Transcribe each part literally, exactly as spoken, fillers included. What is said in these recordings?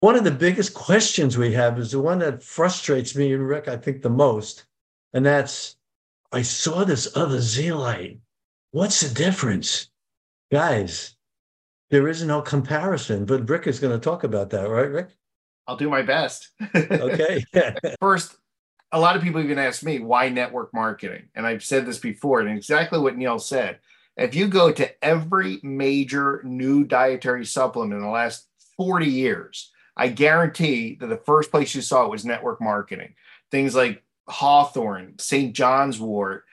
One of the biggest questions we have is the one that frustrates me and Rick, I think, the most. And that's, I saw this other zeolite. What's the difference? Guys, there is no comparison, but Rick is going to talk about that, right, Rick? I'll do my best. Okay. First, a lot of people even ask me, why network marketing? And I've said this before, and exactly what Neil said. If you go to every major new dietary supplement in the last forty years, I guarantee that the first place you saw it was network marketing. Things like Hawthorne, Saint John's wort,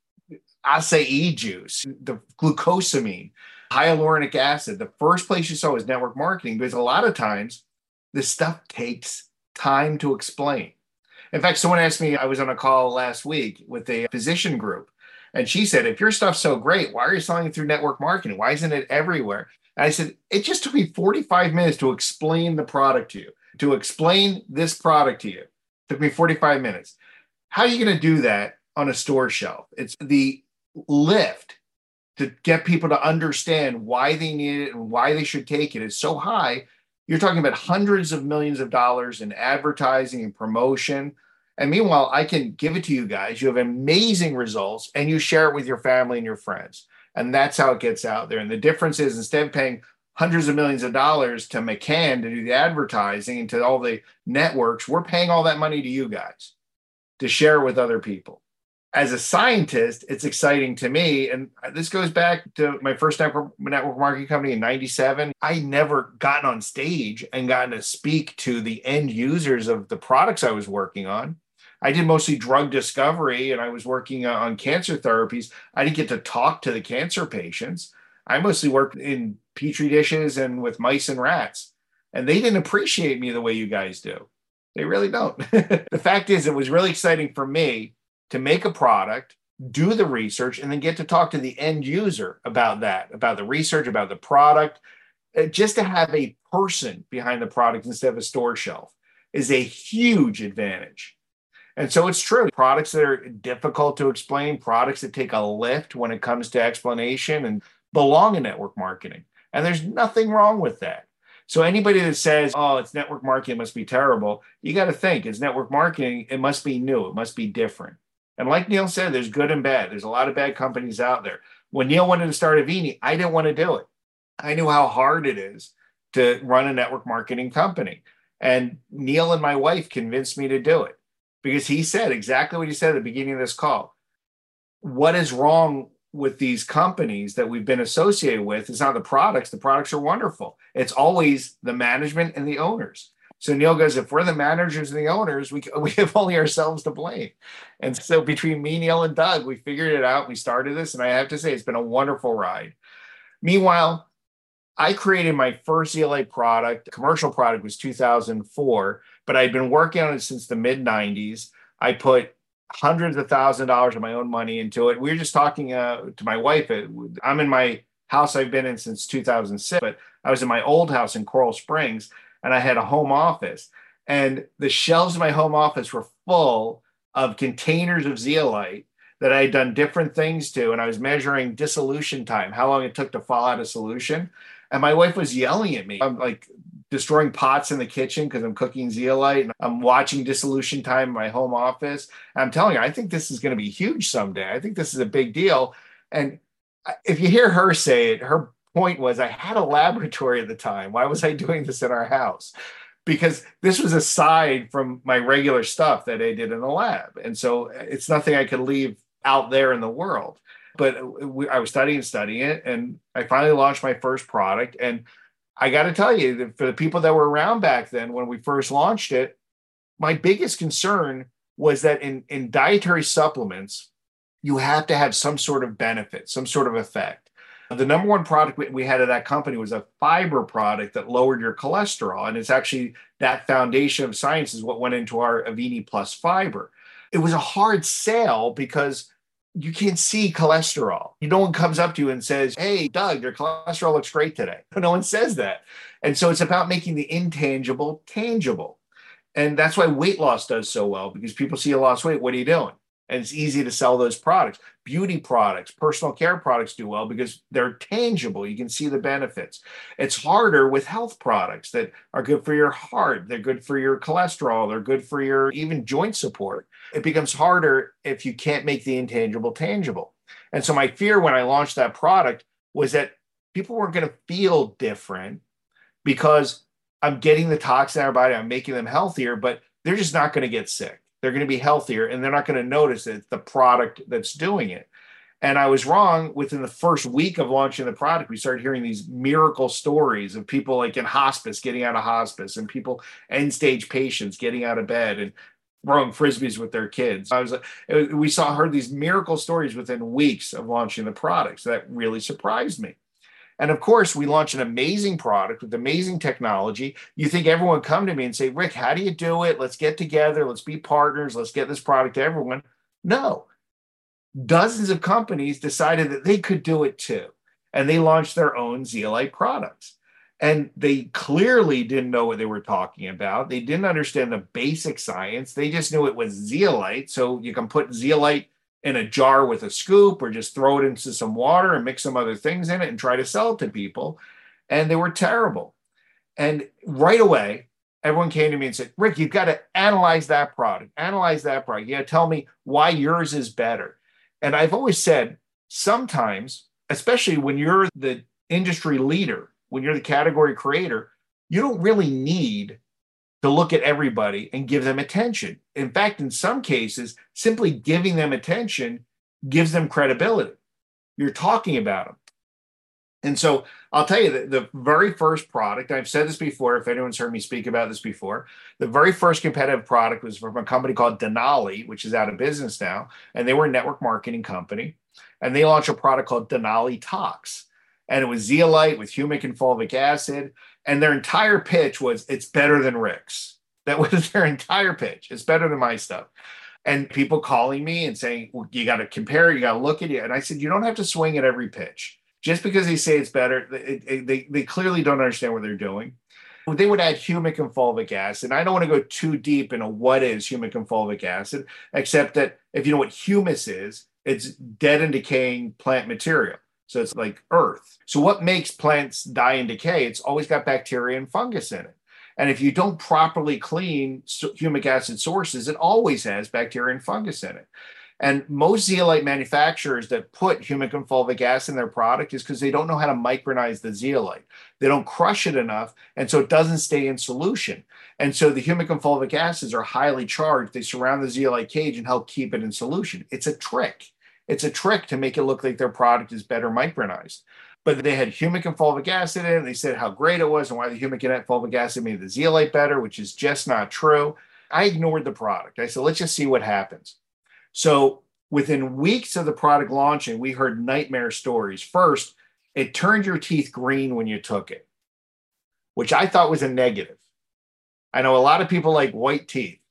acai juice, the glucosamine, hyaluronic acid. The first place you saw was network marketing, because a lot of times this stuff takes time to explain. In fact, someone asked me, I was on a call last week with a physician group, and she said, if your stuff's so great, why are you selling it through network marketing? Why isn't it everywhere? And I said, it just took me forty-five minutes to explain the product to you, to explain this product to you. It took me forty-five minutes. How are you going to do that on a store shelf? It's the lift to get people to understand why they need it and why they should take it is so high. You're talking about hundreds of millions of dollars in advertising and promotion. And meanwhile, I can give it to you guys. You have amazing results, and you share it with your family and your friends. And that's how it gets out there. And the difference is, instead of paying hundreds of millions of dollars to McCann to do the advertising and to all the networks, we're paying all that money to you guys to share with other people. As a scientist, it's exciting to me. And this goes back to my first network, network marketing company in ninety-seven. I never gotten on stage and gotten to speak to the end users of the products I was working on. I did mostly drug discovery, and I was working on cancer therapies. I didn't get to talk to the cancer patients. I mostly worked in petri dishes and with mice and rats. And they didn't appreciate me the way you guys do. They really don't. The fact is, it was really exciting for me to make a product, do the research, and then get to talk to the end user about that, about the research, about the product. Just to have a person behind the product instead of a store shelf is a huge advantage. And so it's true. Products that are difficult to explain, products that take a lift when it comes to explanation, and belong in network marketing. And there's nothing wrong with that. So anybody that says, oh, it's network marketing, it must be terrible, you got to think, it's network marketing, it must be new, it must be different. And like Neil said, there's good and bad. There's a lot of bad companies out there. When Neil wanted to start Avini, I didn't want to do it. I knew how hard it is to run a network marketing company. And Neil and my wife convinced me to do it, because he said exactly what he said at the beginning of this call. What is wrong with these companies that we've been associated with? It's not the products. The products are wonderful. It's always the management and the owners. So Neil goes, if we're the managers and the owners, we, we have only ourselves to blame. And so between me, Neil, and Doug, we figured it out. We started this, and I have to say, it's been a wonderful ride. Meanwhile, I created my first zeolite product. Commercial product was two thousand four, but I'd been working on it since the mid nineties. I put hundreds of thousands of dollars of my own money into it. We were just talking uh, to my wife. I'm in my house I've been in since two thousand six, but I was in my old house in Coral Springs, and I had a home office. And the shelves in my home office were full of containers of zeolite that I had done different things to. And I was measuring dissolution time, how long it took to fall out of solution. And my wife was yelling at me. I'm like destroying pots in the kitchen because I'm cooking zeolite. And I'm watching dissolution time in my home office. And I'm telling her, I think this is going to be huge someday. I think this is a big deal. And if you hear her say it, her point was, I had a laboratory at the time. Why was I doing this in our house? Because this was aside from my regular stuff that I did in the lab. And so it's nothing I could leave out there in the world. But we, I was studying and studying it, and I finally launched my first product. And I got to tell you, that for the people that were around back then when we first launched it, my biggest concern was that in, in dietary supplements, you have to have some sort of benefit, some sort of effect. The number one product we had at that company was a fiber product that lowered your cholesterol. And it's actually that foundation of science is what went into our Avini Plus Fiber. It was a hard sale because you can't see cholesterol. No one comes up to you and says, hey, Doug, your cholesterol looks great today. No one says that. And so it's about making the intangible tangible. And that's why weight loss does so well, because people see you lost weight. What are you doing? And it's easy to sell those products. Beauty products, personal care products do well because they're tangible. You can see the benefits. It's harder with health products that are good for your heart. They're good for your cholesterol. They're good for your even joint support. It becomes harder if you can't make the intangible tangible. And so my fear when I launched that product was that people weren't going to feel different because I'm getting the toxin out of their body, I'm making them healthier, but they're just not going to get sick. They're going to be healthier and they're not going to notice that it's the product that's doing it. And I was wrong. Within the first week of launching the product, we started hearing these miracle stories of people like in hospice, getting out of hospice, and people, end stage patients getting out of bed and throwing frisbees with their kids. I was like, we saw, heard these miracle stories within weeks of launching the product. So that really surprised me. And of course, we launched an amazing product with amazing technology. You think everyone would come to me and say, Rick, how do you do it? Let's get together. Let's be partners. Let's get this product to everyone. No. Dozens of companies decided that they could do it too. And they launched their own zeolite products. And they clearly didn't know what they were talking about. They didn't understand the basic science. They just knew it was zeolite. So you can put zeolite in a jar with a scoop or just throw it into some water and mix some other things in it and try to sell it to people. And they were terrible. And right away, everyone came to me and said, Rick, you've got to analyze that product, analyze that product. You got to tell me why yours is better. And I've always said, sometimes, especially when you're the industry leader, when you're the category creator, you don't really need to look at everybody and give them attention. In fact, in some cases, simply giving them attention gives them credibility. You're talking about them. And so I'll tell you that the very first product, I've said this before, if anyone's heard me speak about this before, the very first competitive product was from a company called Denali, which is out of business now. And they were a network marketing company. And they launched a product called Denali Tox. And it was zeolite with humic and fulvic acid. And their entire pitch was, it's better than Rick's. That was their entire pitch. It's better than my stuff. And people calling me and saying, well, you got to compare, you got to look at it. And I said, you don't have to swing at every pitch. Just because they say it's better, it, it, they, they clearly don't understand what they're doing. They would add humic and fulvic acid. I don't want to go too deep into what is humic and fulvic acid, except that if you know what humus is, it's dead and decaying plant material. So it's like earth. So what makes plants die and decay? It's always got bacteria and fungus in it. And if you don't properly clean humic acid sources, it always has bacteria and fungus in it. And most zeolite manufacturers that put humic and fulvic acid in their product is because they don't know how to micronize the zeolite. They don't crush it enough, and so it doesn't stay in solution. And so the humic and fulvic acids are highly charged. They surround the zeolite cage and help keep it in solution. It's a trick. It's a trick to make it look like their product is better micronized. But they had humic and fulvic acid in it. They said how great it was and why the humic and fulvic acid made the zeolite better, which is just not true. I ignored the product. I said, let's just see what happens. So within weeks of the product launching, we heard nightmare stories. First, it turned your teeth green when you took it, which I thought was a negative. I know a lot of people like white teeth.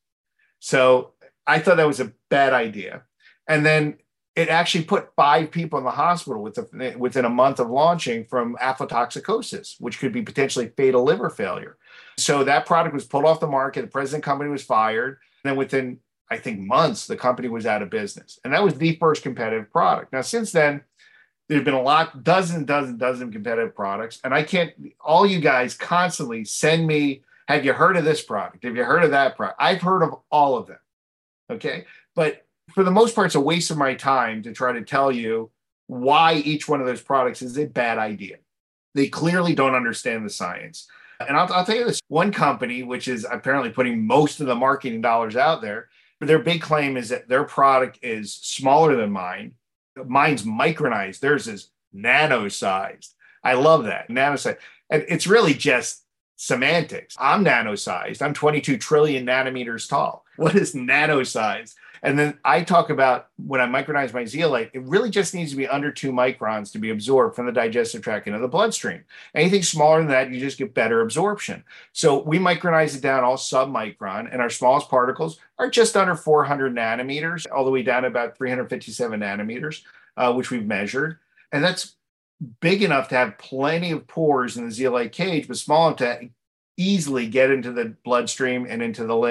So I thought that was a bad idea. And then it actually put five people in the hospital within, within a month of launching from aflatoxicosis, which could be potentially fatal liver failure. So that product was pulled off the market. The president company was fired. And then within, I think, months, the company was out of business. And that was the first competitive product. Now, since then, there's been a lot, dozen, dozen, dozen competitive products. And I can't, all you guys constantly send me, have you heard of this product? Have you heard of that product? I've heard of all of them. Okay. But for the most part, it's a waste of my time to try to tell you why each one of those products is a bad idea. They clearly don't understand the science. And I'll, I'll tell you this, one company, which is apparently putting most of the marketing dollars out there, but their big claim is that their product is smaller than mine. Mine's micronized. Theirs is nano-sized. I love that, nano-sized. And it's really just semantics. I'm nano-sized. I'm twenty-two trillion nanometers tall. What is nano-sized? And then I talk about when I micronize my zeolite, it really just needs to be under two microns to be absorbed from the digestive tract into the bloodstream. Anything smaller than that, you just get better absorption. So we micronize it down all sub-micron, and our smallest particles are just under four hundred nanometers, all the way down to about three hundred fifty-seven nanometers, uh, which we've measured. And that's big enough to have plenty of pores in the zeolite cage, but small enough to easily get into the bloodstream and into the lymph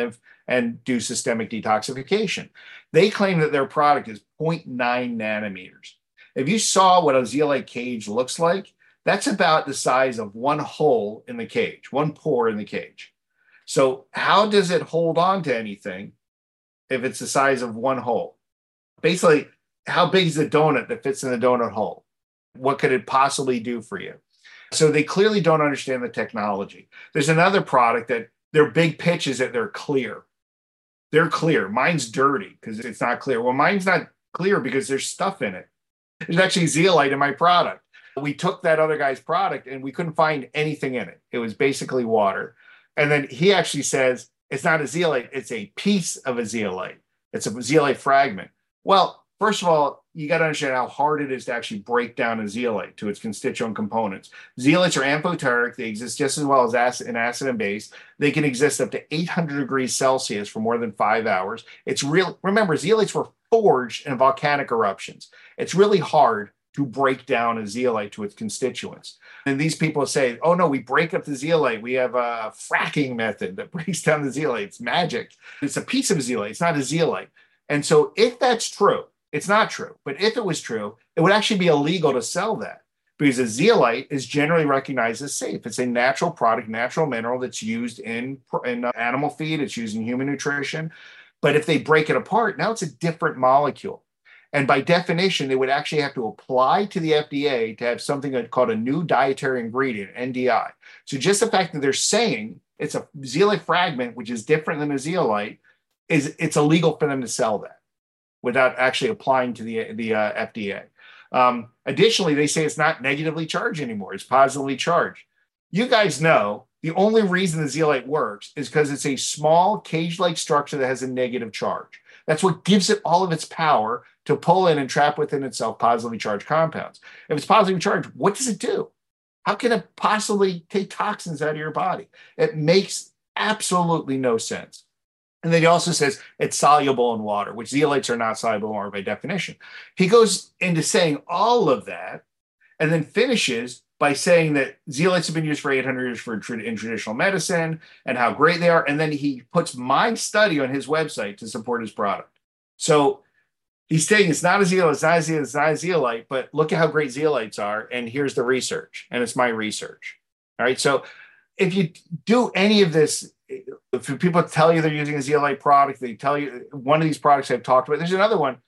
and do systemic detoxification. They claim that their product is zero point nine nanometers. If you saw what a zeolite cage looks like, that's about the size of one hole in the cage, one pore in the cage. So how does it hold on to anything if it's the size of one hole? Basically, how big is the donut that fits in the donut hole? What could it possibly do for you? So they clearly don't understand the technology. There's another product that their big pitch is that they're clear. They're clear. Mine's dirty because it's not clear. Well, mine's not clear because there's stuff in it. There's actually zeolite in my product. We took that other guy's product and we couldn't find anything in it. It was basically water. And then he actually says, it's not a zeolite, it's a piece of a zeolite. It's a zeolite fragment. Well, first of all, you got to understand how hard it is to actually break down a zeolite to its constituent components. Zeolites are amphoteric. They exist just as well as acid and acid and base. They can exist up to eight hundred degrees Celsius for more than five hours. It's real. Remember, zeolites were forged in volcanic eruptions. It's really hard to break down a zeolite to its constituents. And these people say, oh no, we break up the zeolite. We have a fracking method that breaks down the zeolite. It's magic. It's a piece of a zeolite. It's not a zeolite. And so if that's true, it's not true, but if it was true, it would actually be illegal to sell that because a zeolite is generally recognized as safe. It's a natural product, natural mineral that's used in, in animal feed. It's used in human nutrition. But if they break it apart, now it's a different molecule. And by definition, they would actually have to apply to the F D A to have something called a new dietary ingredient, N D I. So just the fact that they're saying it's a zeolite fragment, which is different than a zeolite, is it's illegal for them to sell that without actually applying to the, the uh, F D A. Um, additionally, they say it's not negatively charged anymore. It's positively charged. You guys know the only reason the zeolite works is because it's a small cage-like structure that has a negative charge. That's what gives it all of its power to pull in and trap within itself positively charged compounds. If it's positively charged, what does it do? How can it possibly take toxins out of your body? It makes absolutely no sense. And then he also says it's soluble in water, which zeolites are not soluble in water by definition. He goes into saying all of that and then finishes by saying that zeolites have been used for eight hundred years for in traditional medicine and how great they are. And then he puts my study on his website to support his product. So he's saying it's not a zeolite, it's not a zeolite, it's not a zeolite, but look at how great zeolites are. And here's the research. And it's my research. All right. So if you do any of this, if people tell you they're using a zeolite product, they tell you one of these products I've talked about. There's another one.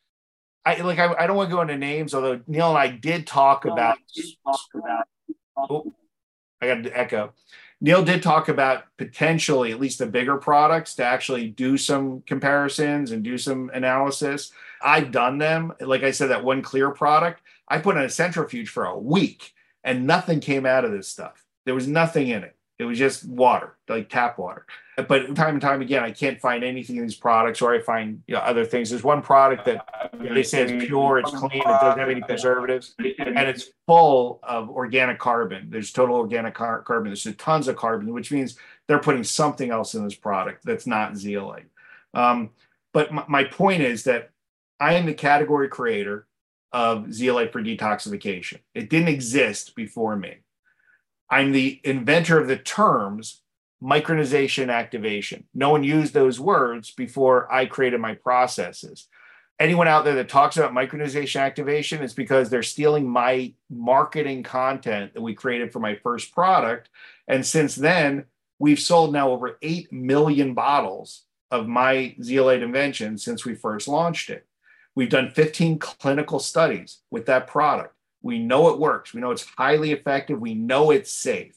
I like. I, I don't want to go into names, although Neil and I did talk about. Oh, I got an echo. Neil did talk about potentially at least the bigger products to actually do some comparisons and do some analysis. I've done them. Like I said, that one clear product, I put in a centrifuge for a week and nothing came out of this stuff. There was nothing in it. It was just water, like tap water. But time and time again, I can't find anything in these products, or I find you know, other things. There's one product that you know, they say is pure, it's clean, it doesn't have any preservatives, and it's full of organic carbon. There's total organic car- carbon. There's tons of carbon, which means they're putting something else in this product that's not zeolite. Um, but m- my point is that I am the category creator of zeolite for detoxification. It didn't exist before me. I'm the inventor of the terms micronization activation. No one used those words before I created my processes. Anyone out there that talks about micronization activation is because they're stealing my marketing content that we created for my first product. And since then, we've sold now over eight million bottles of my zeolite invention since we first launched it. We've done fifteen clinical studies with that product. We know it works. We know it's highly effective. We know it's safe.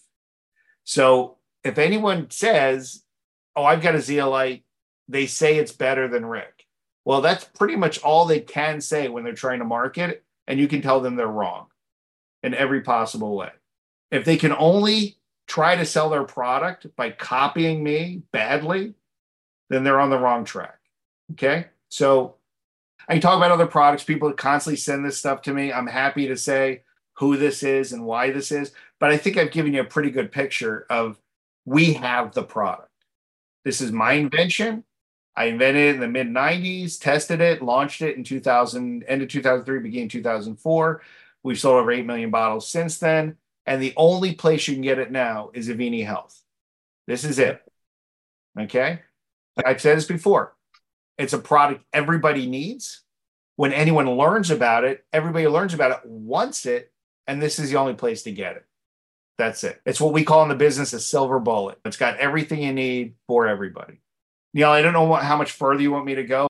So if anyone says, oh, I've got a zeolite, they say it's better than Rick. Well, that's pretty much all they can say when they're trying to market it. And you can tell them they're wrong in every possible way. If they can only try to sell their product by copying me badly, then they're on the wrong track. Okay. So I can talk about other products. People constantly send this stuff to me. I'm happy to say who this is and why this is, but I think I've given you a pretty good picture of we have the product. This is my invention. I invented it in the mid nineties, tested it, launched it in two thousand, end of two thousand three, beginning two thousand four. We've sold over eight million bottles since then. And the only place you can get it now is Avini Health. This is it. Okay. I've said this before. It's a product everybody needs. When anyone learns about it, everybody who learns about it wants it, and this is the only place to get it. That's it. It's what we call in the business a silver bullet. It's got everything you need for everybody. Neil, I don't know what, how much further you want me to go.